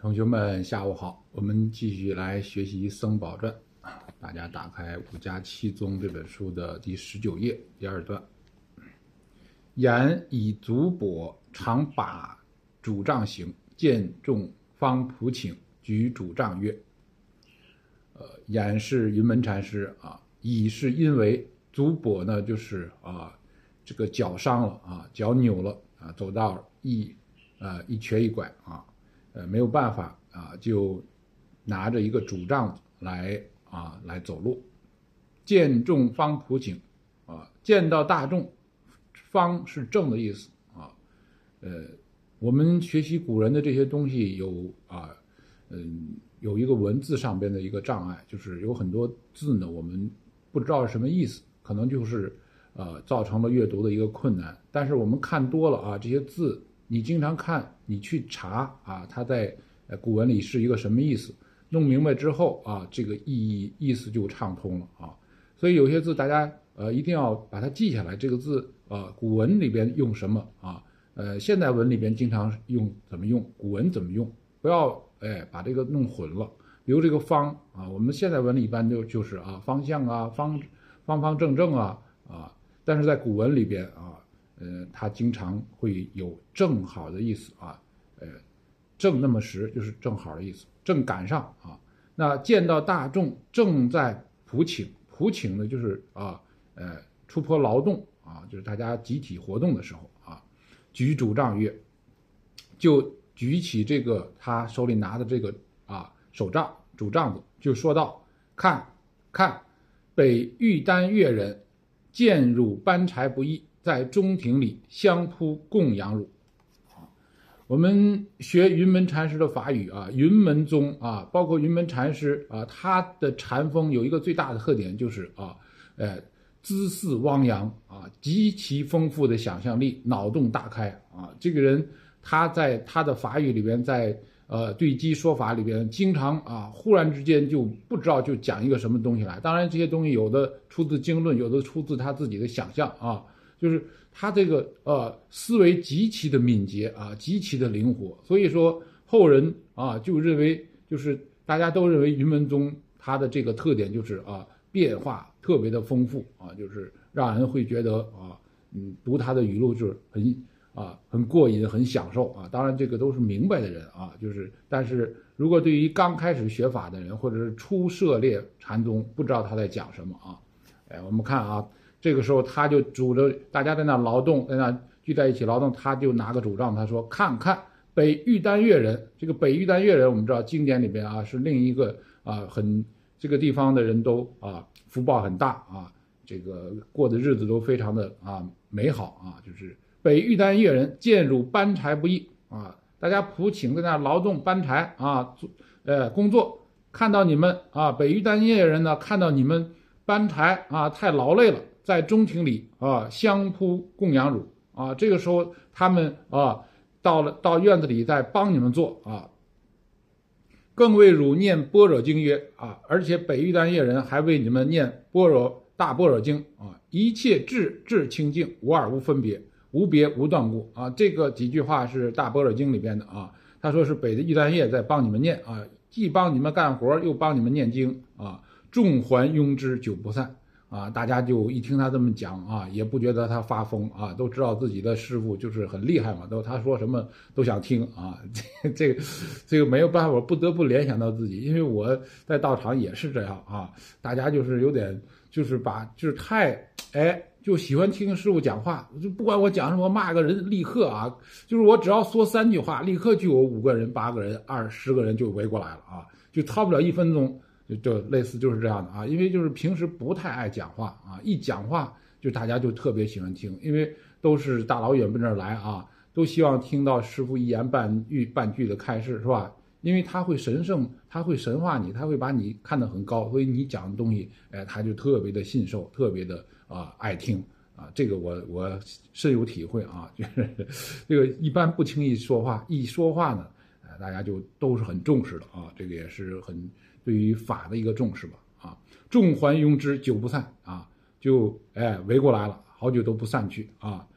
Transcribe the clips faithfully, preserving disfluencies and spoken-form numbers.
同学们，下午好，我们继续来学习《僧宝传》。大家打开《五家七宗》这本书的第十九页第二段。言以足跛，常把主杖行，见众方普请，举主杖曰：呃，言是云门禅师啊，以是因为足跛呢，就是啊，这个脚伤了啊，脚扭了啊，走道一啊一瘸一拐啊。呃，没有办法啊，就拿着一个主杖来啊来走路。见众方普请啊，见到大众，方是正的意思啊。呃，我们学习古人的这些东西有啊，嗯，有一个文字上边的一个障碍，就是有很多字呢，我们不知道是什么意思，可能就是呃造成了阅读的一个困难。但是我们看多了啊，这些字。你经常看，你去查啊，它在古文里是一个什么意思？弄明白之后啊，这个意义意思就畅通了啊。所以有些字大家呃一定要把它记下来，这个字呃古文里边用什么啊？呃现代文里边经常用怎么用，古文怎么用？不要哎把这个弄混了。比如这个方啊，我们现代文里一般就就是啊方向啊方方方正正啊啊，但是在古文里边啊。呃，它经常会有正好的意思啊，呃，正那么时就是正好的意思，正赶上啊。那见到大众正在普请，普请呢就是啊，呃，出坡劳动啊，就是大家集体活动的时候啊，举主杖曰，就举起这个他手里拿的这个啊手杖主杖子，就说道：看，看，北玉丹越人见汝搬柴不易。在中庭里相扑供养汝。我们学云门禅师的法语啊，云门宗啊，包括云门禅师啊，他的禅风有一个最大的特点就是啊，呃，姿似汪洋啊，极其丰富的想象力，脑洞大开啊。这个人他在他的法语里边，在呃对机说法里边，经常啊，忽然之间就不知道就讲一个什么东西来。当然这些东西有的出自经论，有的出自他自己的想象啊。就是他这个呃思维极其的敏捷啊，极其的灵活，所以说后人啊就认为，就是大家都认为云门宗他的这个特点就是啊变化特别的丰富啊，就是让人会觉得啊嗯读他的语录就是很啊很过瘾，很享受啊。当然这个都是明白的人啊，就是但是如果对于刚开始学法的人或者是初涉猎禅宗，不知道他在讲什么啊。哎，我们看啊。这个时候他就拄着大家在那劳动，在那聚在一起劳动，他就拿个主杖，他说：看看北玉丹越人。这个北玉丹越人我们知道经典里边啊是另一个啊很这个地方的人都啊福报很大啊，这个过的日子都非常的啊美好啊，就是北玉丹越人见汝搬柴不易啊，大家普请在那劳动搬柴啊，呃工作，看到你们啊北玉丹越人呢，看到你们搬柴啊太劳累了。在中庭里啊，相扑供养汝啊，这个时候他们啊，到了到院子里在帮你们做啊，更为汝念般若经曰啊，而且北玉丹越人还为你们念般若大般若经啊，一切智智清净，无二无分别，无别无断故啊，这个几句话是大般若经里边的啊，他说是北的玉丹越在帮你们念啊，既帮你们干活又帮你们念经啊，众还拥之久不散。啊，大家就一听他这么讲啊，也不觉得他发疯啊，都知道自己的师父就是很厉害嘛，都他说什么都想听啊。这这个这个没有办法，我不得不联想到自己，因为我在道场也是这样啊。大家就是有点就是把就是太哎就喜欢听师父讲话，就不管我讲什么骂个人立刻啊，就是我只要说三句话，立刻就有五个人、八个人、二十个人就围过来了啊，就掏不了一分钟。就就类似就是这样的啊，因为就是平时不太爱讲话啊，一讲话就大家就特别喜欢听，因为都是大老远奔这儿来啊，都希望听到师父一言半语半句的开示，是吧？因为他会神圣，他会神化你，他会把你看得很高，所以你讲的东西，哎，他就特别的信受，特别的啊爱听啊，这个我我深有体会啊，就是这个一般不轻易说话，一说话呢，呃，大家就都是很重视的啊，这个也是很。对于法的一个重视吧，啊，众还拥之久不散啊，就哎围过来了，好久都不散去啊。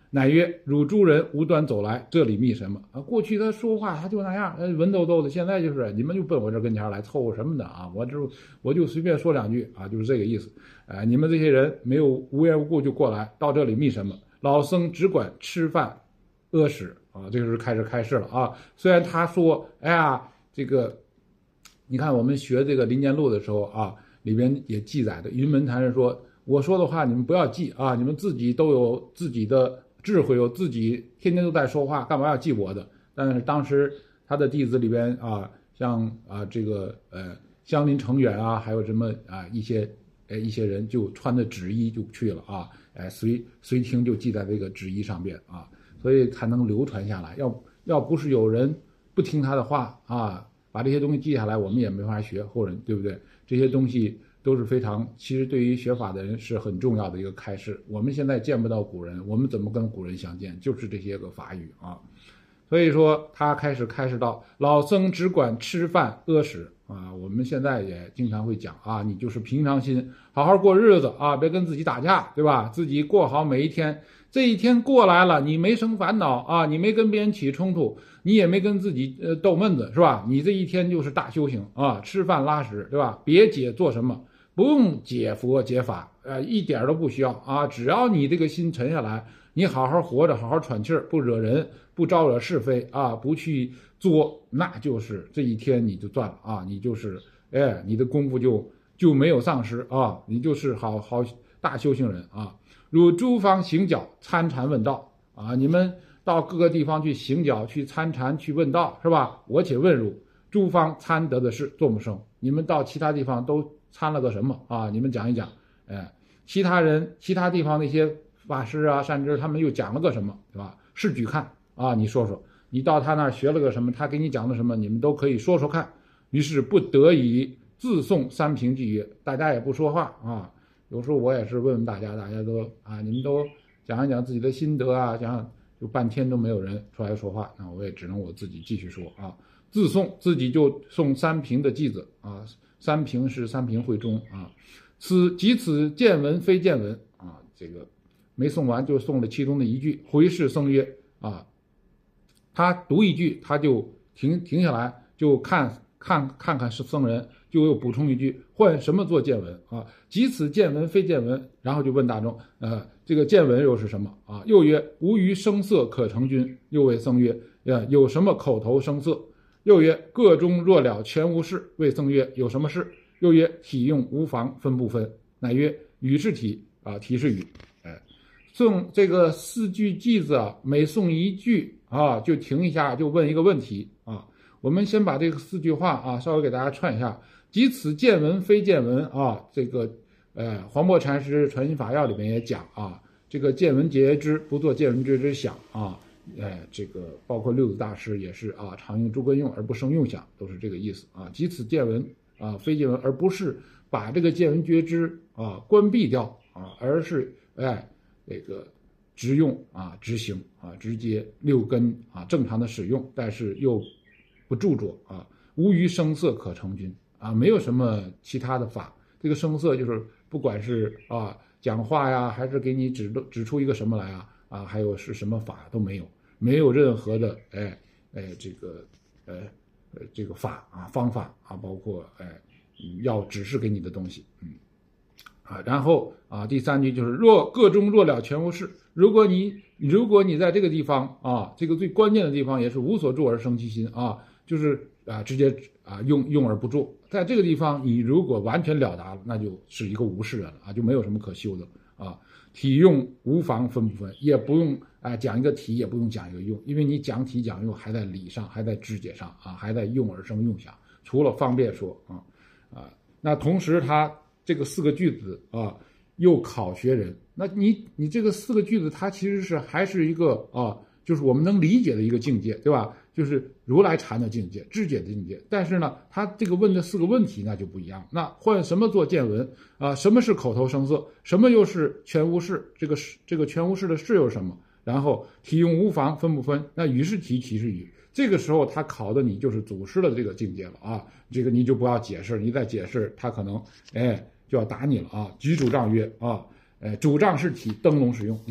乃曰：汝诸人无端走来，这里觅什么？啊，过去他说话他就那样，呃，文绉绉的。现在就是你们就奔我这跟前来凑合什么的啊？我就我就随便说两句啊，就是这个意思。哎、呃，你们这些人没有无缘无故就过来到这里觅什么？老僧只管吃饭屙屎啊，这个是开始开示了啊。虽然他说，哎呀，这个你看我们学这个《林间录》的时候啊，里边也记载的，云门禅师说。我说的话你们不要记啊，你们自己都有自己的智慧，有自己天天都在说话，干嘛要记我的？但是当时他的弟子里边啊，像啊这个呃香林成远啊，还有什么啊一些呃一些人就穿着纸衣就去了啊，哎随随听就记在这个纸衣上边啊，所以才能流传下来。要要不是有人不听他的话啊，把这些东西记下来，我们也没法学后人，对不对？这些东西。都是非常，其实对于学法的人是很重要的一个开示。我们现在见不到古人，我们怎么跟古人相见？就是这些个法语啊。所以说他开始开始到老僧只管吃饭屙屎啊。我们现在也经常会讲啊，你就是平常心，好好过日子啊，别跟自己打架，对吧？自己过好每一天。这一天过来了，你没生烦恼啊，你没跟别人起冲突，你也没跟自己呃斗闷子，是吧？你这一天就是大修行啊，吃饭拉屎，对吧？别解做什么。不用解佛解法，呃，一点都不需要啊！只要你这个心沉下来，你好好活着，好好喘气儿，不惹人，不招惹是非啊，不去作，那就是这一天你就赚了啊！你就是，哎，你的功夫就就没有丧失啊！你就是好好大修行人啊！如诸方行脚参禅问道啊，你们到各个地方去行脚，去参禅，去问道，是吧？我且问汝，诸方参得的是做不生？你们到其他地方都。参了个什么啊？你们讲一讲，哎，其他人、其他地方那些法师啊、善知他们又讲了个什么，对吧？试举看啊，你说说，你到他那儿学了个什么？他给你讲的什么？你们都可以说说看。于是不得已自诵三评偈曰，大家也不说话啊。有时候我也是问问大家，大家都啊，你们都讲一讲自己的心得啊，讲就半天都没有人出来说话，那我也只能我自己继续说啊，自诵自己就诵三评的偈子啊。三评是三评会中啊，此即此见闻非见闻啊，这个没诵完就诵了其中的一句。回示僧曰啊，他读一句他就停停下来，就看看看看是僧人，就又补充一句，换什么做见闻啊？即此见闻非见闻，然后就问大众，呃，这个见闻又是什么啊？又曰无于声色可成君。又谓僧曰，呃，有什么口头声色？又曰个中若了全无事。谓僧曰有什么事？又曰体用无妨分不分？乃曰语是体啊，体是语。哎，诵这个四句偈子啊，每诵一句啊就停一下，就问一个问题啊。我们先把这个四句话啊稍微给大家串一下。即此见闻非见闻啊，这个呃黄檗禅师传心法要里面也讲啊，这个见闻觉知，不做见闻觉知想啊。哎，这个包括六祖大师也是啊，常用诸根用而不生用想，都是这个意思啊。即此见闻啊，非见闻，而不是把这个见闻觉知啊关闭掉啊，而是哎这个直用啊，执行啊，直接六根啊正常的使用，但是又不著作啊，无于声色可成君啊，没有什么其他的法。这个声色就是不管是啊讲话呀，还是给你指指出一个什么来啊啊，还有是什么法都没有。没有任何的哎哎这个呃呃这个法啊方法啊，包括哎要指示给你的东西，嗯啊，然后啊第三句就是若个中若了全无事。如果你如果你在这个地方啊，这个最关键的地方也是无所住而生其心啊，就是啊直接啊用用而不住，在这个地方你如果完全了达了，那就是一个无事人了啊，就没有什么可修的啊。体用无妨分不分，也不用啊、呃、讲一个体，也不用讲一个用，因为你讲体讲用还在理上，还在知解上啊，还在用而生用想，除了方便说啊啊，那同时他这个四个句子啊又考学人，那你你这个四个句子它其实是还是一个啊，就是我们能理解的一个境界，对吧？就是如来禅的境界，知解的境界。但是呢，他这个问的四个问题那就不一样。那换什么做见闻啊？什么是口头声色？什么又是全无事？这个这个全无事的事又是什么？然后体用无妨分不分？那语是体，体是语。这个时候他考的你就是祖师的这个境界了啊！这个你就不要解释，你再解释他可能哎就要打你了啊！举主张曰啊，哎主张是体，灯笼使用。你看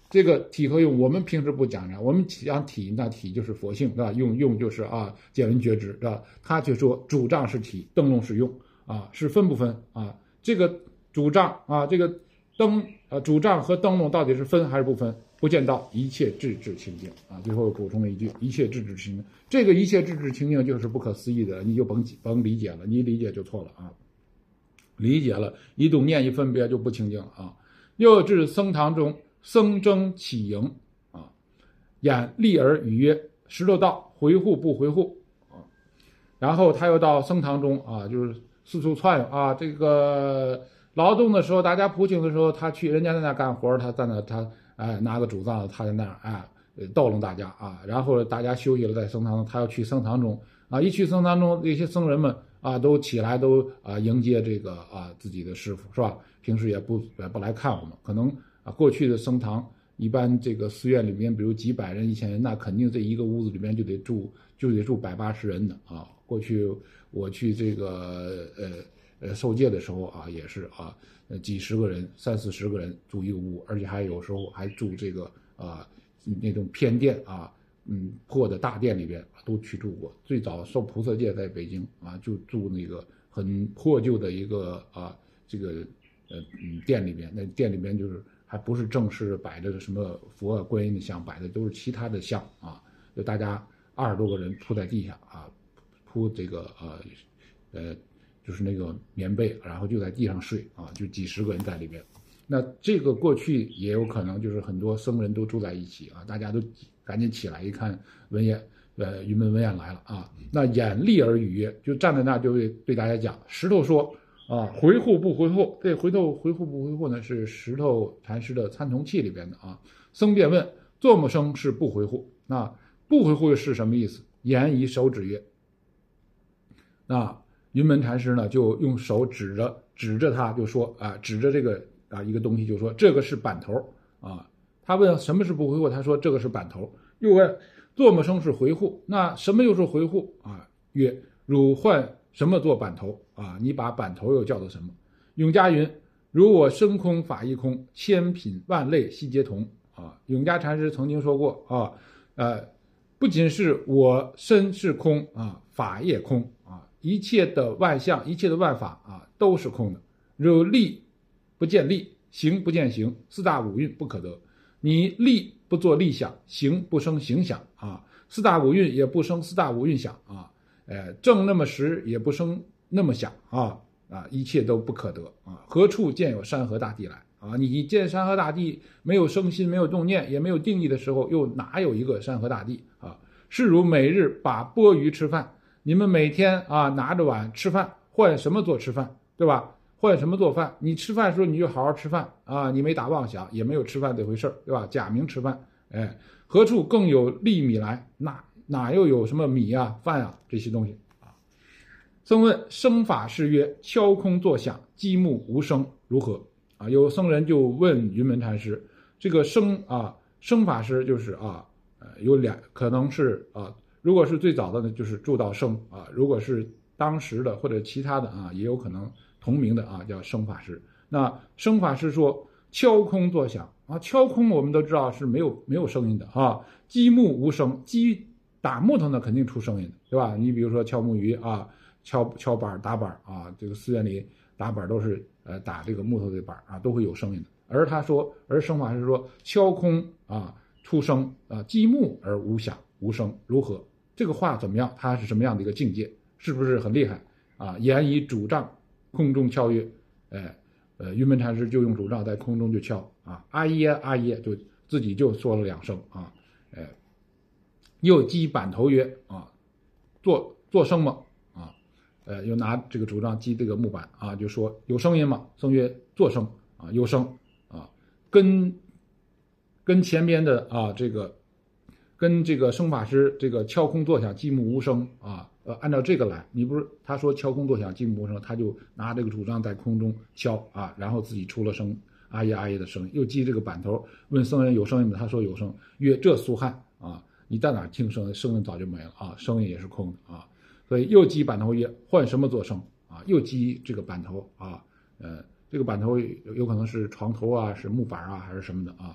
这个体和用，我们平时不讲的，我们讲体，那体就是佛性，对吧？用用就是啊，见闻觉知，对吧？他却说主障是体，灯笼是用啊，是分不分啊？这个主障啊，这个灯啊，主障和灯笼到底是分还是不分？不见到一切智智清净啊！最后补充了一句：一切智智清净。这个一切智智清净就是不可思议的，你就甭甭理解了，你理解就错了啊！理解了，一动念一分别就不清净了啊！又至僧堂中，僧争起迎啊，眼立而语曰：“石头道，回护不回护？”啊，然后他又到僧堂中啊，就是四处窜悠啊。这个劳动的时候，大家仆勤的时候，他去人家在那干活，他在那他哎拿个主杖，他在那儿哎逗弄大家啊。然后大家休息了，在僧堂中，他要去僧堂中啊。一去僧堂中，这些僧人们啊都起来都啊迎接这个啊自己的师傅，是吧？平时也不也不来看我们，可能。啊，过去的僧堂一般这个寺院里面，比如几百人、一千人，那肯定这一个屋子里面就得住就得住百八十人的啊。过去我去这个呃呃受戒的时候啊，也是啊，呃几十个人、三四十个人住一个屋，而且还有时候还住这个啊那种偏殿啊，嗯破的大殿里边都去住过。最早受菩萨戒在北京啊，就住那个很破旧的一个啊这个呃嗯店里边，那店里边就是。还不是正式摆着的什么佛啊、观音的像，摆的都是其他的像啊。就大家二十多个人铺在地下啊，铺这个呃呃，就是那个棉被，然后就在地上睡啊，就几十个人在里边。那这个过去也有可能就是很多僧人都住在一起啊，大家都赶紧起来一看文彦，呃，云门文彦来了啊，那眼立而语曰，就站在那就对对大家讲，石头说。啊，回护不回护？这回头回护不回护呢？是石头禅师的参同契里边的啊。僧便问：作么生是不回护？那不回护是什么意思？言以手指曰。那云门禅师呢，就用手指着指着他，就说啊，指着这个啊一个东西，就说这个是板头啊。他问什么是不回护？他说这个是板头。又问作么生是回护？那什么又是回护啊？曰：汝唤什么做板头啊？你把板头又叫做什么？永嘉云：如我身空，法亦空，千品万类悉皆同啊。永嘉禅师曾经说过啊，呃，不仅是我身是空啊，法也空啊，一切的万象，一切的万法啊，都是空的。如力不见力，行不见行，四大五蕴不可得。你力不做力想，行不生行想啊，四大五蕴也不生四大五蕴想啊。呃，正那么实也不生那么想啊啊，一切都不可得啊！何处见有山河大地来啊？你见山河大地没有生心，没有动念，也没有定义的时候，又哪有一个山河大地啊？是如每日把钵盂吃饭，你们每天啊拿着碗吃饭，换什么做吃饭，对吧？换什么做饭？你吃饭的时候你就好好吃饭啊，你没打妄想，也没有吃饭这回事，对吧？假名吃饭，哎，何处更有粒米来？那哪又有什么米啊、饭啊这些东西啊？僧问生法师曰：敲空作响，积木无声，如何？啊，有僧人就问云门禅师，这个生啊，生法师就是啊，呃，有两可能是啊，如果是最早的呢，就是住道生啊；如果是当时的或者其他的啊，也有可能同名的啊，叫生法师。那生法师说敲空作响啊，敲空我们都知道是没有没有声音的啊，积木无声，积打木头呢，肯定出声音的，对吧？你比如说敲木鱼啊，敲敲板打板啊，这个寺院里打板都是呃打这个木头的板啊，都会有声音的。而他说，而生法师说敲空啊出声啊，积木而无响无声，如何？这个话怎么样？它是什么样的一个境界？是不是很厉害啊？言以主杖空中敲曰，哎呃，云门禅师就用主杖在空中就敲啊，阿耶阿耶，就自己就说了两声啊，哎。又击板头曰啊，做做声吗？啊，呃，又拿这个主杖击这个木板啊，就说有声音吗？僧曰做声啊，有声啊，跟跟前边的啊这个跟这个生法师这个敲空作响，积木无声啊，呃，按照这个来，你不是他说敲空作响，积木无声，他就拿这个主杖在空中敲啊，然后自己出了声阿耶阿耶的声音，又击这个板头，问僧人有声音吗？他说有声，曰这苏汉啊。你在哪听声？声音早就没了啊，声音也是空的啊，所以又击板头曰：换什么做声啊？又击这个板头啊，呃，这个板头有有可能是床头啊，是木板啊，还是什么的啊？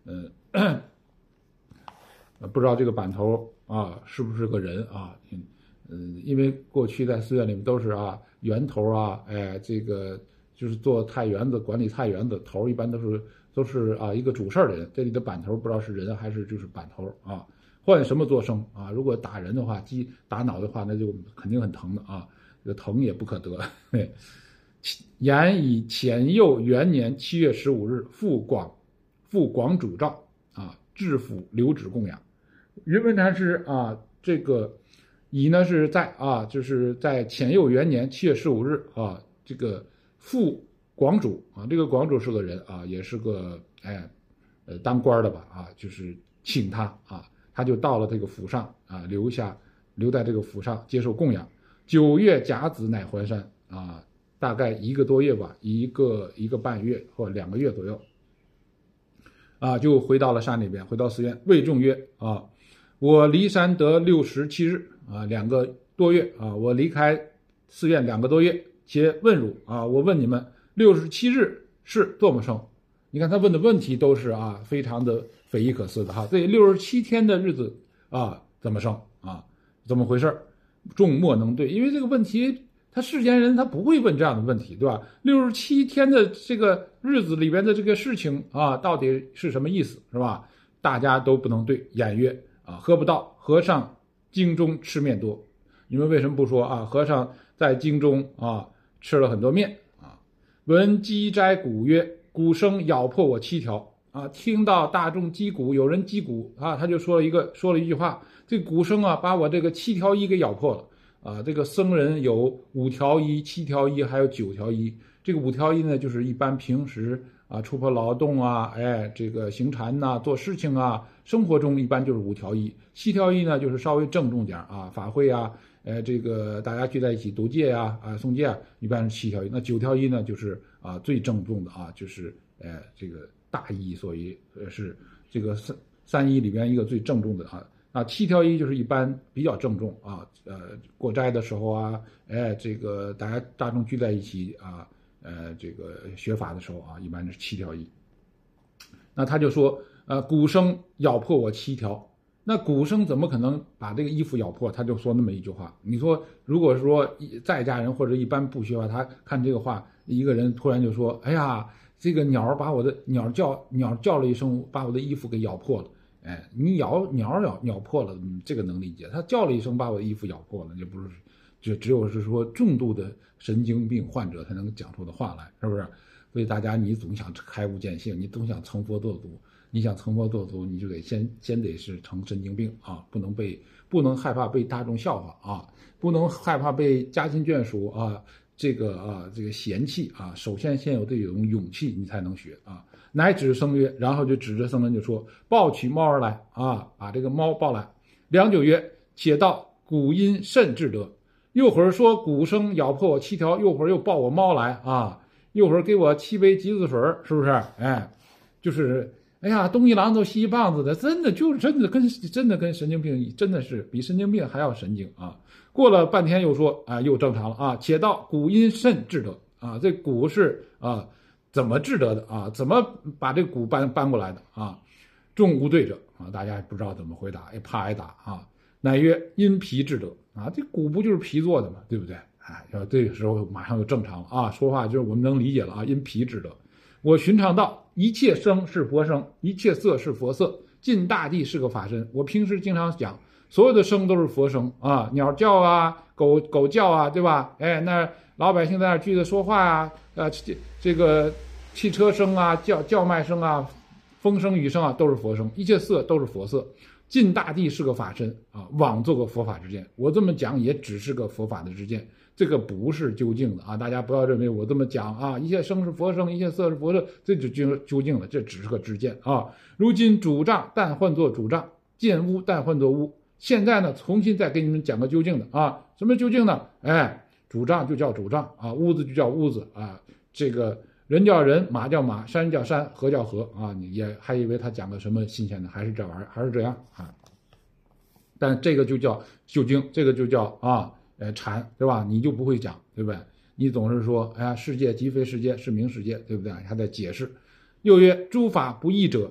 嗯、呃，不知道这个板头啊是不是个人啊？嗯，嗯因为过去在寺院里面都是啊园头啊，哎，这个就是做太园子、管理太园子头，一般都是都是啊一个主事儿的人。这里的板头不知道是人还是就是板头啊。换什么做生啊？如果打人的话，击打脑的话，那就肯定很疼的啊。这个疼也不可得。延以乾佑元年七月十五日赴广赴广主诏啊，制府留旨供养。云文禅师啊，这个乙呢是在啊，就是在乾佑元年七月十五日啊，这个赴广主啊，这个广主是个人啊，也是个哎呃当官的吧啊，就是请他啊。他就到了这个府上啊，留下留在这个府上接受供养。九月甲子乃还山啊，大概一个多月吧，一个一个半月或两个月左右啊，就回到了山里边，回到寺院，谓众曰啊，我离山得六十七日啊，两个多月啊，我离开寺院两个多月，且问汝啊，我问你们六十七日是做么生？你看他问的问题都是啊，非常的匪夷可思的哈。这六十七天的日子啊，怎么生啊？怎么回事？众莫能对，因为这个问题，他世间人他不会问这样的问题，对吧？六十七天的这个日子里边的这个事情啊，到底是什么意思，是吧？大家都不能对。演曰啊，喝不到，和尚京中吃面多。你们为什么不说啊？和尚在京中啊吃了很多面啊。闻击摘鼓曰。鼓声咬破我七条啊！听到大众击鼓，有人击鼓啊，他就说了一个说了一句话，这鼓声啊，把我这个七条衣给咬破了啊！这个僧人有五条衣、七条衣，还有九条衣。这个五条衣呢，就是一般平时啊，出破劳动啊，哎，这个行禅呐、啊，做事情啊，生活中一般就是五条衣。七条衣呢，就是稍微郑重点啊，法会啊，呃，这个大家聚在一起读戒啊，啊，诵戒啊，一般是七条衣。那九条衣呢，就是啊最郑重的啊，就是呃这个大衣，所以呃是这个三三衣里边一个最郑重的啊。啊，七条衣就是一般比较郑重啊，呃，过斋的时候啊，哎，这个大家大众聚在一起啊，呃，这个学法的时候啊，一般是七条衣。那他就说，呃，鼓声咬破我七条。那鼓声怎么可能把这个衣服咬破？他就说那么一句话。你说，如果说在家人或者一般不学法，他看这个话，一个人突然就说：“哎呀，这个鸟把我的鸟叫鸟叫了一声，把我的衣服给咬破了。”哎，你咬鸟咬咬破了，嗯，这个能理解。他叫了一声，把我的衣服咬破了，这不是就只有是说重度的神经病患者才能讲出的话来，是不是？所以大家，你总想开悟见性，你总想成佛做祖。你想成佛做祖，你就得先先得是成神经病啊，不能被不能害怕被大众笑话啊，不能害怕被家亲眷属啊这个啊这个嫌弃啊。首先先有这种勇气，你才能学啊。乃指僧曰，然后就指着僧人就说：“抱取猫而来啊，把这个猫抱来。”良久曰：“且道鼓音甚至得。”又会儿说鼓声咬破我七条，又会儿又抱我猫来啊，又会儿给我七杯橘子水，是不是？哎，就是。哎呀，东一榔头西一棒子的，真的就是真的跟真的跟神经病，真的是比神经病还要神经啊！过了半天又说啊，又正常了啊。且道鼓音甚至得啊，这鼓是啊怎么治得的啊？怎么把这鼓搬搬过来的啊？众无对者啊，大家也不知道怎么回答，也怕挨打啊。乃曰因皮治得啊，这鼓不就是皮做的嘛，对不对？哎，要这个时候马上就正常了啊，说话就是我们能理解了啊，因皮治得。我寻常道，一切声是佛声，一切色是佛色，尽大地是个法身。我平时经常讲，所有的声都是佛声啊，鸟叫啊，狗狗叫啊，对吧？哎，那老百姓在那聚着说话啊，呃，这这个汽车声啊，叫叫卖声啊，风声雨声啊，都是佛声，一切色都是佛色。尽大地是个法身啊，枉做个佛法之见。我这么讲也只是个佛法的之见，这个不是究竟的啊！大家不要认为我这么讲啊，一切声是佛声，一切色是佛色，这就究究竟了，这只是个知见啊。如今主障但换作主障，见污但换作污。现在呢，重新再给你们讲个究竟的啊，什么究竟呢？哎，主障就叫主障啊，屋子就叫屋子啊，这个人叫人，马叫马，山叫山，河叫河啊！你也还以为他讲个什么新鲜的，还是这玩意儿，还是这样啊？但这个就叫究竟，这个就叫啊，呃，禅，对吧？你就不会讲，对不对？你总是说，哎呀，世界即非世界，是名世界，对不对？还在解释。又曰：诸法不异者，不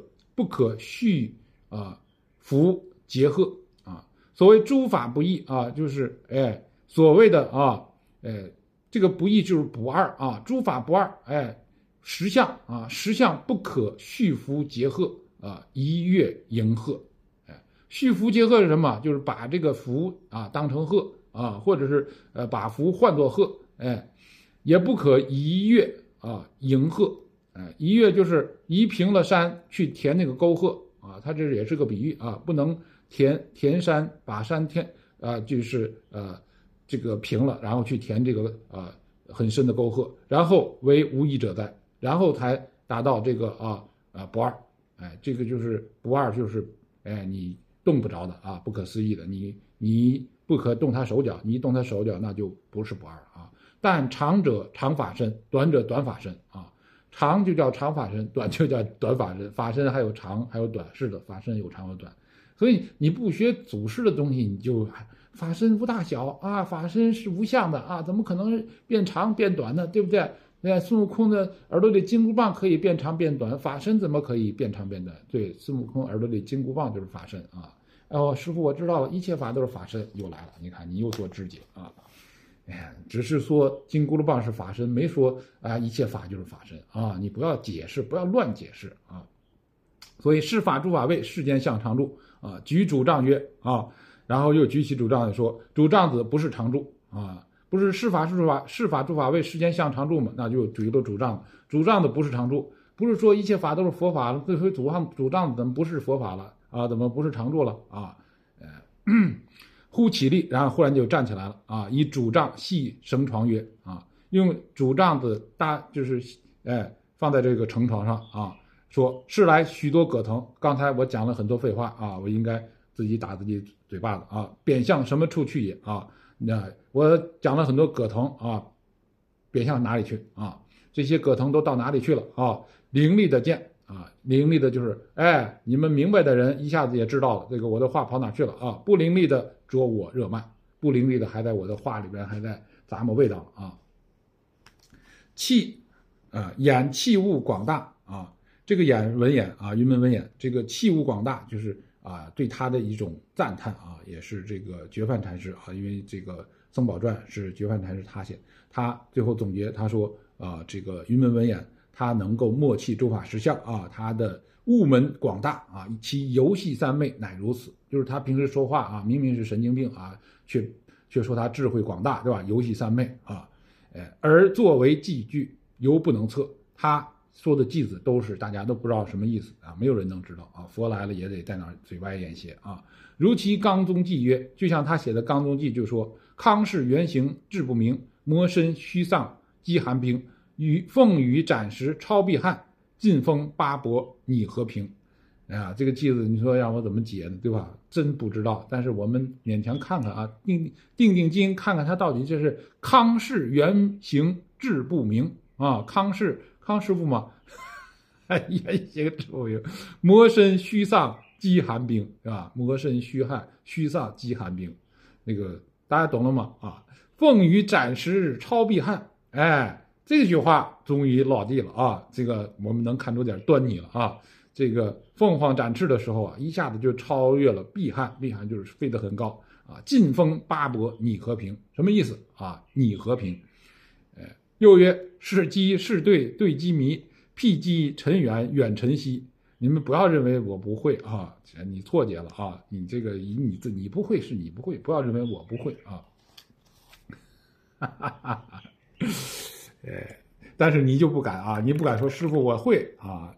不可续啊服结贺啊。所谓诸法不异啊，就是哎所谓的啊，哎这个不异就是不二啊，诸法不二，哎实相啊，实相不可续服结贺啊，一月迎贺。续福结贺是什么？就是把这个福啊当成鹤啊，或者是呃把福换作鹤，哎，也不可一跃啊迎鹤，哎，一跃就是移平了山去填那个沟壑啊，它这也是个比喻啊，不能填填山，把山填啊，就是呃这个平了，然后去填这个啊很深的沟壑，然后为无一者哉，然后才达到这个啊啊不二，哎，这个就是不二，就是哎你。动不着的啊，不可思议的，你你不可动他手脚，你一动他手脚，那就不是不二啊。但长者长法身，短者短法身啊。长就叫长法身，短就叫短法身。法身还有长还有短，是的，法身有长有短。所以你不学祖师的东西，你就法身无大小啊，法身是无相的啊，怎么可能变长变短呢？对不对？那孙悟空的耳朵里金箍棒可以变长变短，法身怎么可以变长变短？对，孙悟空耳朵里金箍棒就是法身啊。哦，师父，我知道了，一切法都是法身，又来了。你看，你有所知解啊。哎，只是说金箍棒是法身，没说啊一切法就是法身啊。你不要解释，不要乱解释啊。所以是法诸法位，世间相常住啊。举主张曰啊，然后又举起主张说，主张子不是常住啊。不是是法是诸法，是法诸法为世间相常住嘛？那就举了主张，主张的不是常住，不是说一切法都是佛法了，这回主张主张怎么不是佛法了啊？怎么不是常住了啊？呃，忽起立，然后忽然就站起来了啊！以主杖系绳床曰啊，用主杖子搭就是哎放在这个城床上啊，说是来许多葛藤。刚才我讲了很多废话啊，我应该自己打自己嘴巴子啊！贬向什么处去也啊？那我讲了很多葛藤啊，贬向哪里去啊？这些葛藤都到哪里去了啊？伶俐的见啊，伶俐的就是哎，你们明白的人一下子也知道了，这个我的话跑哪去了啊？不伶俐的捉我热慢，不伶俐的还在我的话里边还在咂摸味道啊。气啊，眼气物广大啊，这个眼文眼啊，云门文眼，这个气物广大就是啊，对他的一种赞叹啊，也是这个觉范禅师啊，因为这个《僧宝传》是觉范禅师他写，他最后总结他说啊，这个云门文眼他能够默契诸法实相啊，他的悟门广大啊，其游戏三昧乃如此，就是他平时说话啊，明明是神经病啊，却却说他智慧广大，对吧？游戏三昧啊，哎，而作为偈句犹不能测，他说的偈子都是大家都不知道什么意思啊，没有人能知道啊。佛来了也得在那儿嘴歪眼斜啊。如其纲宗偈曰，就像他写的纲宗偈就说：康氏原形志不明，魔身虚丧积寒冰，与凤羽展时超碧汉，劲风八帛拟和平。哎呀，这个句子你说让我怎么解呢？对吧？真不知道。但是我们勉强看看啊，定定定睛，看看他到底这是康氏原形志不明啊，康氏康师傅嘛，原形志不明，魔身虚丧积寒冰，是吧？魔身虚汗虚丧积寒冰，那个大家懂了吗？啊，凤羽展时超碧汉，哎，这句话终于落地了啊！这个我们能看出点端倪了啊！这个凤凰展翅的时候啊，一下子就超越了碧汉，碧汉就是飞得很高啊！劲风八帛拟和平，什么意思啊？拟和平。哎，又曰：是机是对，对机迷，辟机尘远，远尘稀。你们不要认为我不会啊，你错解了啊！你这个以你自你不会是你不会，不要认为我不会啊！哈哈哈哈。哎，但是你就不敢啊，你不敢说师父我会啊。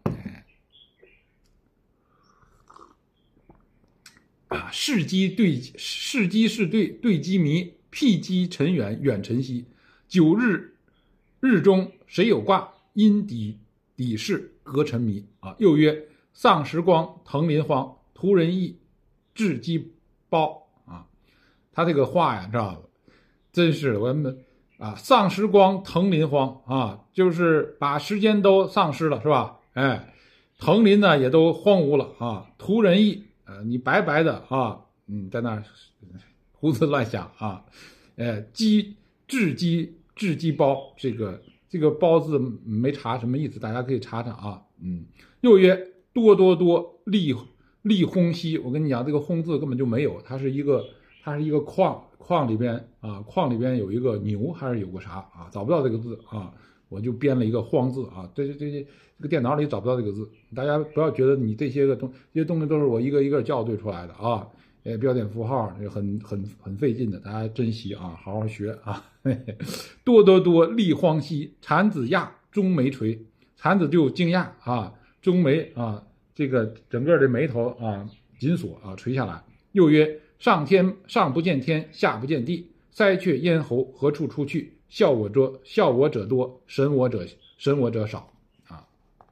啊，是机对是机是对，对机迷，辟机尘远，远尘稀。九日日中谁有卦？因底底事隔尘迷啊。又曰：丧时光，腾林荒，图人意，至机包啊。他这个话呀，知道吧？真是我们啊，丧时光，腾林荒啊，就是把时间都丧失了，是吧？哎，腾林呢也都荒芜了啊。图人意。呃，你白白的啊，嗯，在那儿胡思乱想啊，呃，鸡雉鸡雉鸡包，这个这个包字没查什么意思，大家可以查查啊，嗯。又曰： 多多多利利轰兮。我跟你讲，这个轰字根本就没有，它是一个它是一个框框里边啊，框里边有一个牛还是有个啥啊？找不到这个字啊，我就编了一个荒字啊。这这这这这个电脑里找不到这个字，大家不要觉得你这些个东这些东西都是我一个一个校对出来的啊。呃，标点符号很很很费劲的，大家珍惜啊，好好学啊。多多多利荒兮，产子亚中眉垂，产子就惊讶啊，中眉啊，这个整个的眉头啊紧锁啊垂下来。又曰：上天上不见天，下不见地，塞却咽喉，何处出去？笑我者笑我者多，神我者神我者少啊。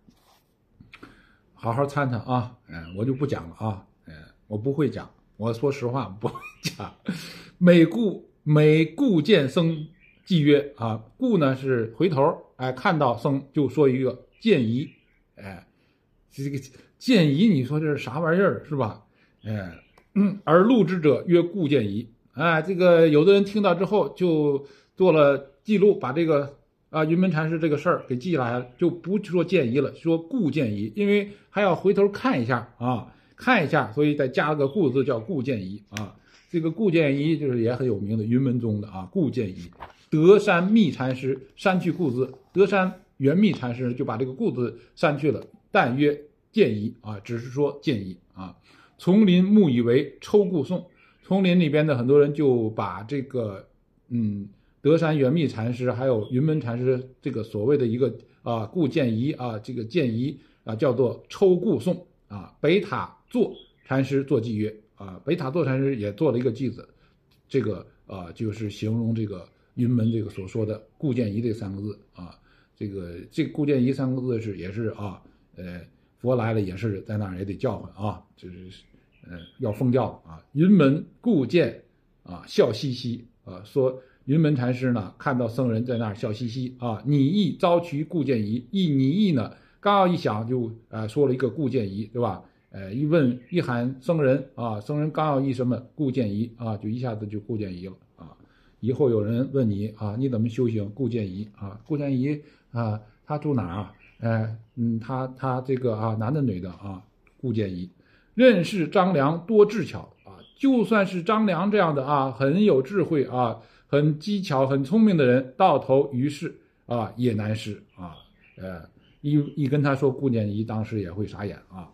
好好参参啊，嗯，我就不讲了啊，嗯，我不会讲。我说实话不会讲。每故每故见僧即曰啊，故呢是回头哎看到僧就说一个见疑，哎，这个见疑你说这是啥玩意儿是吧？哎，嗯，而录之者曰故见疑，哎，这个有的人听到之后就做了记录，把这个啊云门禅师这个事儿给记下来了，就不说见疑了，说故见疑，因为还要回头看一下啊。看一下，所以再加了个故字，叫顾见疑啊。这个顾见疑就是也很有名的云门宗的啊。顾见疑，德山密禅师删去顾字，德山圆密禅师就把这个顾字删去了，但曰见疑啊，只是说见疑啊。丛林木以为抽故颂，丛林里边的很多人就把这个嗯德山圆密禅师还有云门禅师这个所谓的一个啊顾见疑啊这个见疑啊叫做抽故颂啊。北塔座禅师做记曰啊，北塔座禅师也做了一个句子，这个啊就是形容这个云门这个所说的顾见疑这三个字啊，这个这顾见疑三个字是也是啊，呃佛来了也是在那儿也得叫唤啊，就是呃要疯掉了啊。云门顾见啊笑嘻嘻啊，说云门禅师呢看到僧人在那儿笑嘻嘻啊，你亦遭渠顾见疑，一你亦呢刚要一想就啊说了一个顾见疑，对吧？呃，一问一喊僧人啊，僧人刚要一什么顾见疑啊，就一下子就顾见疑了啊。以后有人问你啊，你怎么修行？顾见疑啊，顾见疑啊，他住哪儿啊？哎，嗯，他他这个啊，男的女的啊，顾见疑。认识张良多智巧啊，就算是张良这样的啊，很有智慧啊，很机巧、很聪明的人，到头于是啊也难施啊。呃，一一跟他说顾见疑，当时也会傻眼啊。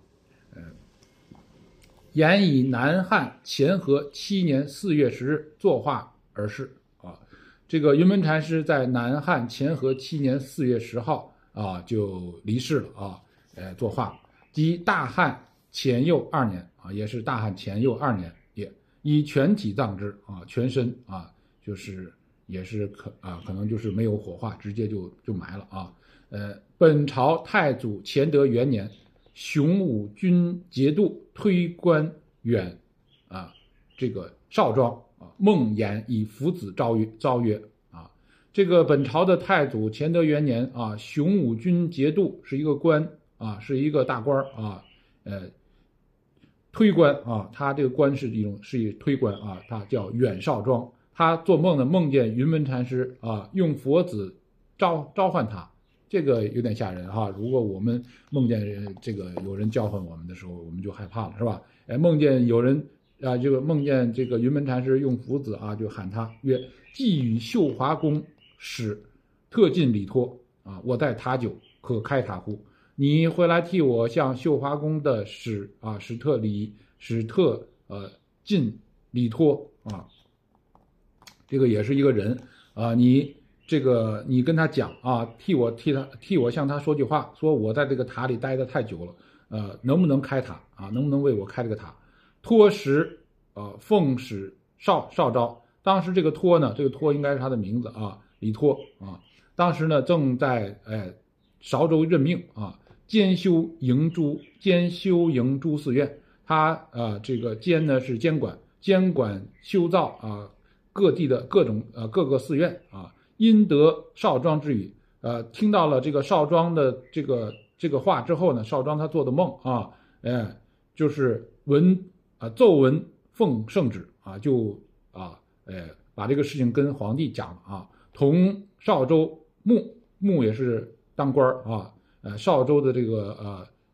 言以南汉乾和七年四月十日作画而逝啊，这个云门禅师在南汉乾和七年四月十号啊就离世了啊，呃作画，即大汉乾佑二年啊，也是大汉乾佑二年，也以全体葬之啊，全身啊就是也是可啊可能就是没有火化，直接就就埋了啊。呃，本朝太祖乾德元年。雄武军节度推官远啊，这个少庄啊，孟衍以福子诏曰诏曰啊，这个本朝的太祖乾德元年啊，雄武军节度是一个官啊，是一个大官啊，呃，推官啊，他这个官是一种是一推官啊，他叫远少庄，他做梦呢梦见云门禅师啊，用佛子召召唤他。这个有点吓人哈！如果我们梦见这个有人叫唤我们的时候，我们就害怕了，是吧？哎，梦见有人啊，这个梦见这个云门禅师用符子啊，就喊他曰：“既与秀华宫使特进礼托啊，我待塔酒，可开塔乎？你回来替我向秀华宫的使啊使特礼使特呃进礼托啊，这个也是一个人啊，你。”这个你跟他讲啊，替我替他替我向他说句话，说我在这个塔里待得太久了，呃，能不能开塔啊？能不能为我开这个塔？托使呃奉使少少昭，当时这个托呢，这个托应该是他的名字啊，李托啊，当时呢正在哎韶州任命啊，兼修营诸兼修营诸寺院，他啊这个监呢是监管监管修造啊各地的各种呃各个寺院啊。因得少庄之语，呃，听到了这个少庄的这个这个话之后呢，少庄他做的梦啊，哎，就是闻啊奏闻奉圣旨啊，就啊，哎，把这个事情跟皇帝讲了啊。同少州牧牧也是当官啊，呃，少州的这个呃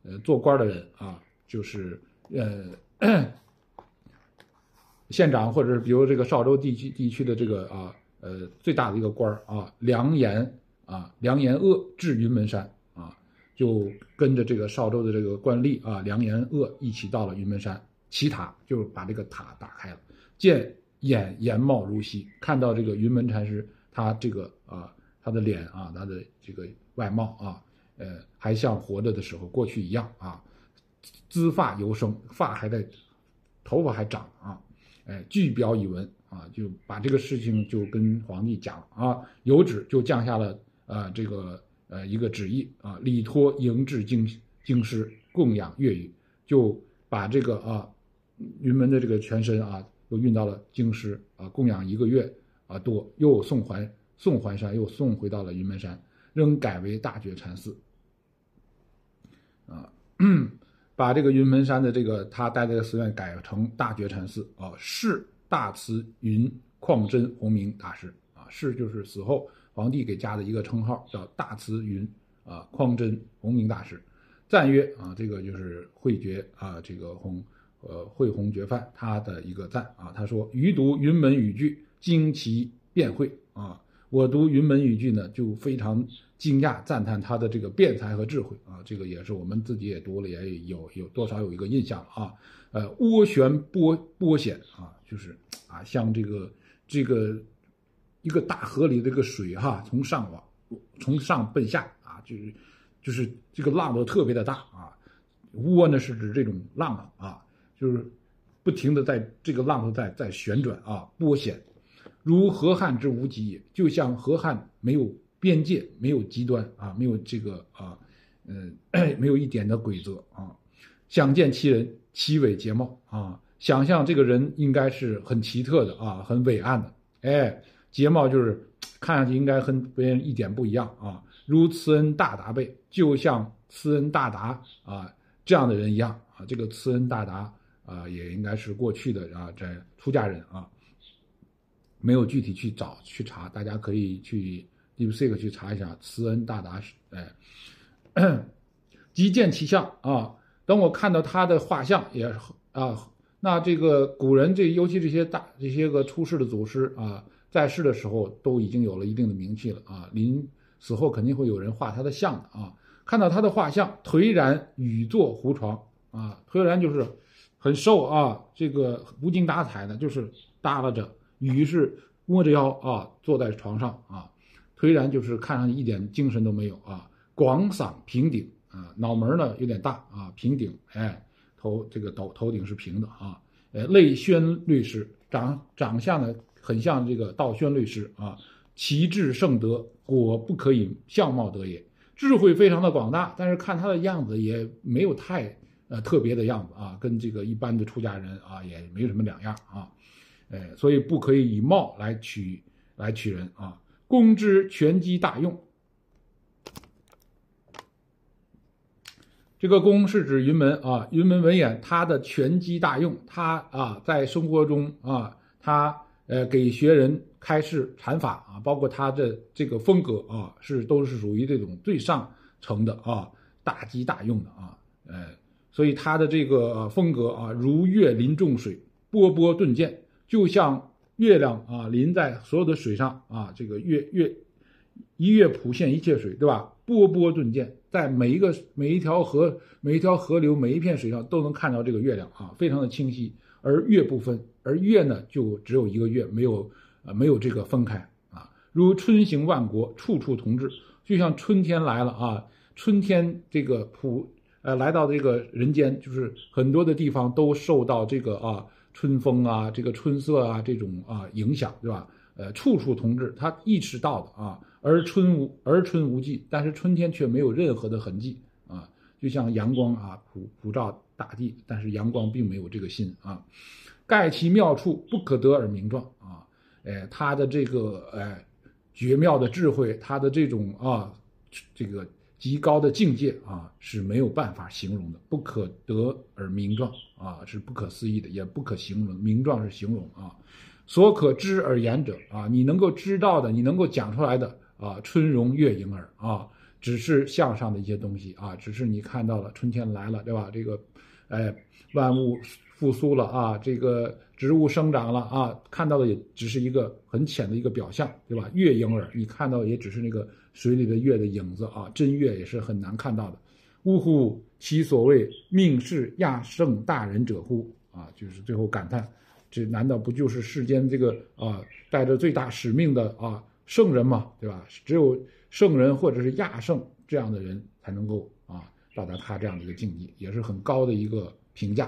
呃做官的人啊，就是呃县长或者比如这个邵州地区地区的这个啊呃最大的一个官啊，梁延啊梁延鄂至云门山啊，就跟着这个邵州的这个官吏啊梁延鄂一起到了云门山祈塔，就把这个塔打开了，见眼颜貌如昔，看到这个云门禅师他这个啊他的脸啊他的这个外貌啊呃还像活着的时候过去一样啊，姿发犹生，发还在，头发还长啊，哎，具表以闻啊，就把这个事情就跟皇帝讲啊，有旨就降下了呃这个呃一个旨意啊，礼托迎至京京师供养乐语，就把这个啊云门的这个全身啊又运到了京师啊，供养一个月啊多，又送还送还山，又送回到了云门山，仍改为大觉禅寺啊。把这个云门山的这个他待的寺院改成大觉禅寺啊，释大慈云旷真弘明大师啊，释就是死后皇帝给加的一个称号，叫大慈云啊旷真弘明大师。赞曰啊，这个就是慧觉啊，这个弘呃慧弘觉范他的一个赞啊，他说余读云门语句，惊奇辩慧啊。我读云门语句呢，就非常惊讶赞叹他的这个辩才和智慧啊，这个也是我们自己也读了，也有有多少有一个印象啊。呃，涡旋波波显啊，就是啊，像这个这个一个大河里的这个水哈，从上往从上奔下啊，就是就是这个浪都特别的大啊。涡呢是指这种浪啊，就是不停的在这个浪头在在旋转啊，波显。如河汉之无极也，就像河汉没有边界，没有极端啊，没有这个啊，嗯、呃，没有一点的规则啊。想见其人，其伟节貌啊，想象这个人应该是很奇特的啊，很伟岸的，哎，节貌就是看上去应该和别人一点不一样啊。如慈恩大达辈，就像慈恩大达啊这样的人一样啊。这个慈恩大达啊，也应该是过去的啊，这出家人啊。没有具体去找去查，大家可以去 DeepSeek 去查一下慈恩大达，哎，即见其像啊。等我看到他的画像也啊，那这个古人这尤其这些大这些个出世的祖师啊，在世的时候都已经有了一定的名气了啊，临死后肯定会有人画他的像的啊。看到他的画像，颓然语坐胡床啊，颓然就是很瘦啊，这个无精打采的，就是耷拉着。于是窝着腰啊，坐在床上啊，颓然就是看上去一点精神都没有啊。广嗓平顶啊，脑门呢有点大啊，平顶，哎，头这个头头顶是平的啊。呃，类宣律师，长长相呢很像这个道宣律师啊。其智圣德，果不可以相貌得也。智慧非常的广大，但是看他的样子也没有太呃特别的样子啊，跟这个一般的出家人啊也没有什么两样啊。哎，所以不可以以貌来取来取人啊。公之权机大用，这个公是指云门啊，云门文偃他的权机大用，他啊在生活中啊，他呃给学人开示禅法啊，包括他的这个风格啊，是都是属于这种最上乘的啊，大机大用的啊，呃，所以他的这个风格啊，如月临众水，波波顿见。就像月亮啊临在所有的水上啊，这个月月一月普现一切水，对吧？波波顿见，在每一个每一条河每一条河流每一片水上都能看到这个月亮啊，非常的清晰。而月不分，而月呢就只有一个月，没有呃没有这个分开啊。如春行万国，处处同治，就像春天来了啊，春天这个普呃来到这个人间，就是很多的地方都受到这个啊。春风啊，这个春色啊，这种啊影响，对吧？呃，处处同治，它意识到的啊。而春无而春无迹，但是春天却没有任何的痕迹啊，就像阳光啊普普照大地，但是阳光并没有这个心啊。盖其妙处，不可得而名状啊。哎，他的这个哎绝妙的智慧，他的这种啊这个。极高的境界啊是没有办法形容的，不可得而名状啊是不可思议的，也不可形容。名状是形容啊，所可知而言者啊，你能够知道的，你能够讲出来的啊，春荣月盈耳啊， 只是向上的一些东西啊，只是你看到了春天来了，对吧？这个，哎，万物复苏了啊，这个植物生长了啊，看到的也只是一个很浅的一个表象，对吧？月影儿，你看到的也只是那个水里的月的影子啊，真月也是很难看到的。呜呼，其所谓命是亚圣大人者乎？啊，就是最后感叹，这难道不就是世间这个啊带着最大使命的啊圣人吗？对吧？只有圣人或者是亚圣这样的人才能够啊到达他这样的一个境界，也是很高的一个评价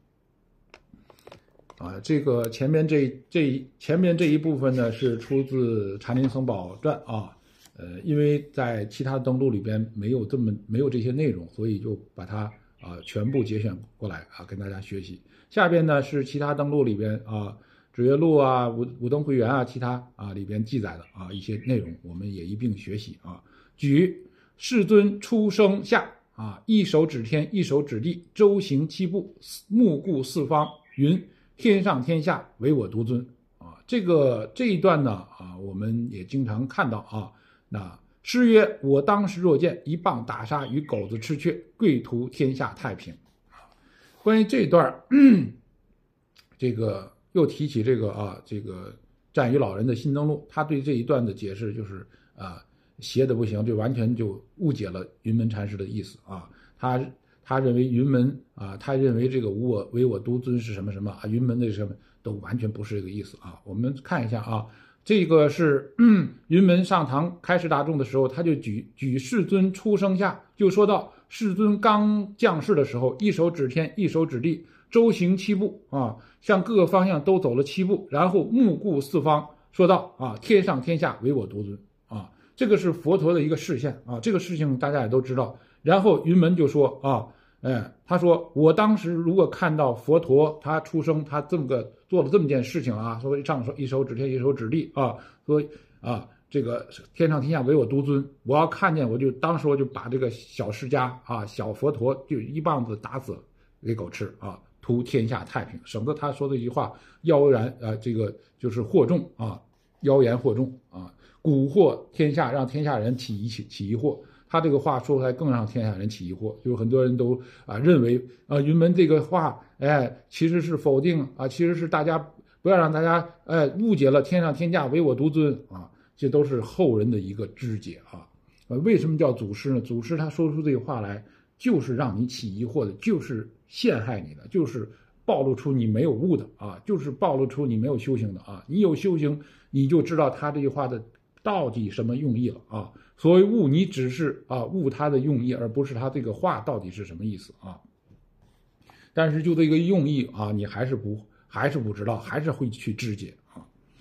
啊。这个前面这这前面这一部分呢是出自《禅林僧宝传》啊，呃，因为在其他登录里边没有这么没有这些内容，所以就把它啊全部节选过来啊跟大家学习。下边呢是其他登录里边啊。指月录啊、武武登会员啊，其他啊里边记载的啊一些内容，我们也一并学习啊。举世尊出生下啊，一手指天，一手指地，周行七步，目顾四方，云天上天下唯我独尊啊。这个这一段呢啊，我们也经常看到啊。那诗曰：“我当时若见一棒打杀与狗子吃雀，跪图天下太平。”啊，关于这一段，嗯、这个。又提起这个啊，这个战于老人的新登录，他对这一段的解释就是啊，邪的不行，就完全就误解了云门禅师的意思啊。他他认为云门啊，他认为这个无我唯我独尊是什么什么啊，云门的什么都完全不是这个意思啊。我们看一下啊，这个是、嗯、云门上堂开示大众的时候，他就举举世尊出生下，就说到世尊刚降世的时候，一手指天，一手指地。周行七步啊，向各个方向都走了七步，然后目顾四方，说道啊，天上天下唯我独尊啊，这个是佛陀的一个示现啊，这个事情大家也都知道。然后云门就说啊，哎，他说我当时如果看到佛陀他出生，他这么个做了这么件事情啊，说上手一手指天，一手指地啊，说啊这个天上天下唯我独尊，我要看见我就当时我就把这个小释迦啊，小佛陀就一棒子打死给狗吃啊。图天下太平，省得他说的一句话妖然啊、呃，这个就是惑众啊，妖言惑众啊，蛊惑天下，让天下人起疑起起疑惑。他这个话说出来更让天下人起疑惑，就是很多人都啊认为啊云门这个话，哎，其实是否定啊，其实是大家不要让大家哎误解了天上天下唯我独尊啊，这都是后人的一个肢解啊。呃，为什么叫祖师呢？祖师他说出这个话来，就是让你起疑惑的，就是陷害你的，就是暴露出你没有悟的啊，就是暴露出你没有修行的啊。你有修行，你就知道他这句话的到底什么用意了啊。所谓悟，你只是啊悟他的用意，而不是他这个话到底是什么意思啊。但是就这个用意啊，你还是不还是不知道，还是会去肢解啊。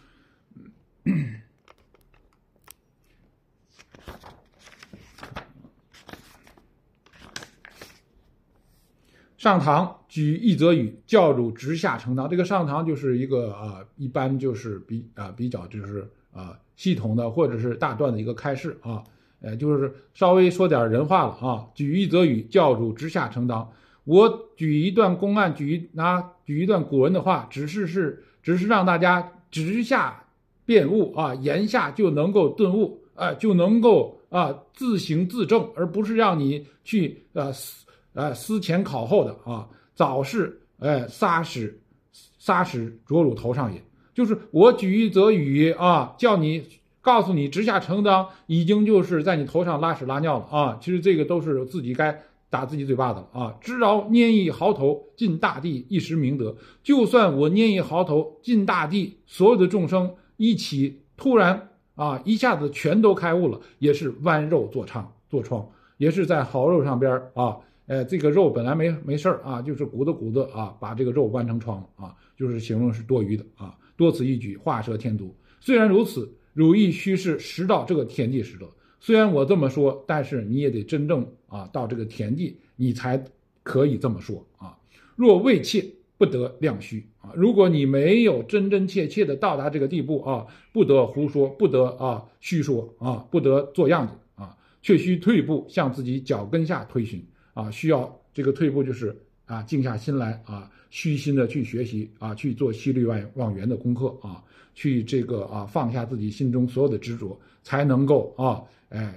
上堂举一则语，教主直下承当。这个上堂就是一个啊、呃，一般就是比啊、呃、比较就是啊、呃、系统的或者是大段的一个开示啊，呃就是稍微说点人话了啊。举一则语，教主直下承当。我举一段公案，举一拿举一段古文的话，只是是只是让大家直下辨悟啊，言下就能够顿悟啊、呃，就能够啊自行自证，而不是让你去呃。呃，思前考后的啊，早是呃撒屎撒屎着汝头上也。就是我举一则语啊，叫你告诉你直下承当，已经就是在你头上拉屎拉尿了啊。其实这个都是自己该打自己嘴巴子了啊。知饶拈一毫头，尽大地一时明德。就算我拈一毫头，尽大地所有的众生一起突然啊一下子全都开悟了，也是剜肉做疮做疮，也是在好肉上边啊。呃，这个肉本来没没事啊，就是鼓捣鼓捣啊，把这个肉剜成疮啊，就是形容是多余的啊。多此一举，画蛇添足。虽然如此，汝亦须是识到这个田地使者。虽然我这么说，但是你也得真正啊到这个田地，你才可以这么说啊。若未切，不得量虚啊。如果你没有真真切切的到达这个地步啊，不得胡说，不得啊虚说啊，不得做样子啊，却需退步，向自己脚跟下推寻。啊，需要这个退步就是啊，静下心来啊，虚心的去学习啊，去做息虑望望缘的功课啊，去这个啊放下自己心中所有的执着，才能够啊，哎，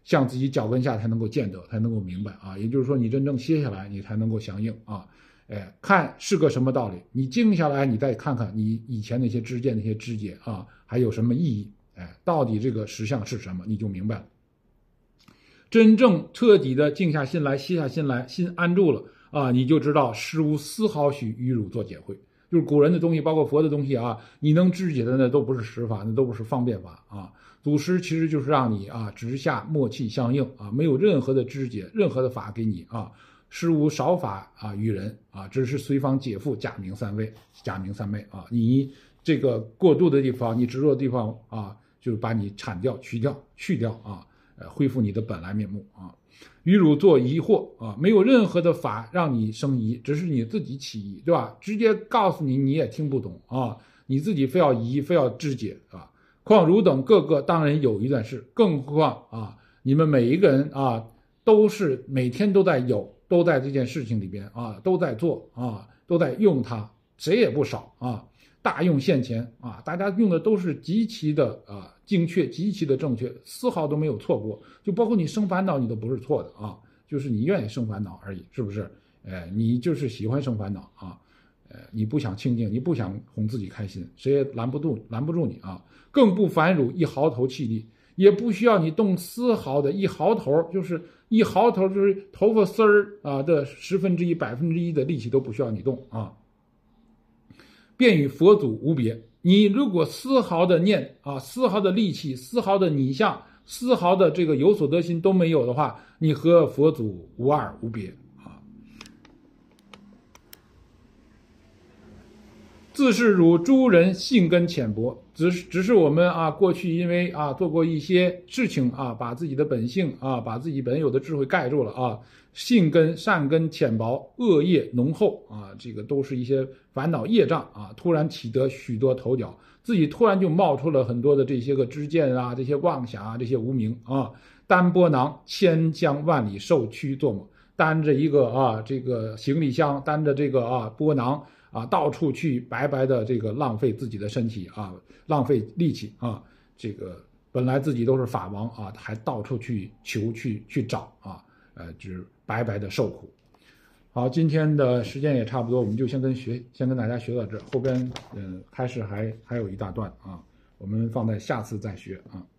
向自己脚跟下才能够见得，才能够明白啊。也就是说，你真正歇下来，你才能够响应啊。哎，看是个什么道理？你静下来，你再看看你以前那些知见、那些知解啊，还有什么意义？哎，到底这个实相是什么，你就明白了。真正彻底的静下心来，歇下心来，心安住了啊，你就知道实无丝毫许与汝作解会。就是古人的东西，包括佛的东西啊，你能知解的那都不是实法，那都不是方便法啊。祖师其实就是让你啊直下默契相应啊，没有任何的知解，任何的法给你啊。实无少法啊于人啊，只是随方解复假名三昧，假名三昧啊。你这个过度的地方，你执着的地方啊，就是把你铲掉、去掉、去掉啊，呃，恢复你的本来面目啊。与汝作疑惑啊，没有任何的法让你生疑，只是你自己起疑，对吧？直接告诉你，你也听不懂啊，你自己非要疑，非要知解啊。况汝等个个当然有一段事，更何况啊，你们每一个人啊，都是每天都在有。都在这件事情里边啊，都在做啊，都在用它，谁也不少啊。大用现前啊，大家用的都是极其的啊精确，极其的正确，丝毫都没有错过。就包括你生烦恼，你都不是错的啊，就是你愿意生烦恼而已，是不是？哎，你就是喜欢生烦恼啊，呃，你不想清净，你不想哄自己开心，谁也拦不住，拦不住你啊。更不烦汝一毫头气力。也不需要你动丝毫的一毫头，就是一毫头，就是头发丝儿啊的十分之一、百分之一的力气都不需要你动啊。便与佛祖无别。你如果丝毫的念啊、丝毫的力气、丝毫的拟像、丝毫的这个有所得心都没有的话，你和佛祖无二无别啊。自是汝诸人性根浅薄，只是只是我们啊，过去因为啊做过一些事情啊，把自己的本性啊，把自己本有的智慧盖住了啊，性根善根浅薄，恶业浓厚啊，这个都是一些烦恼业障啊，突然起得许多头角，自己突然就冒出了很多的这些个知见啊，这些妄想啊，这些无明啊，单波囊千乡万里受屈作么，担着一个啊这个行李箱，担着这个啊波囊。啊，到处去白白的这个浪费自己的身体啊，浪费力气啊，这个本来自己都是法王啊，还到处去求去去找啊，呃，就是白白的受苦。好，今天的时间也差不多，我们就先跟学，先跟大家学到这，后边嗯、呃、开始还还有一大段啊，我们放在下次再学啊。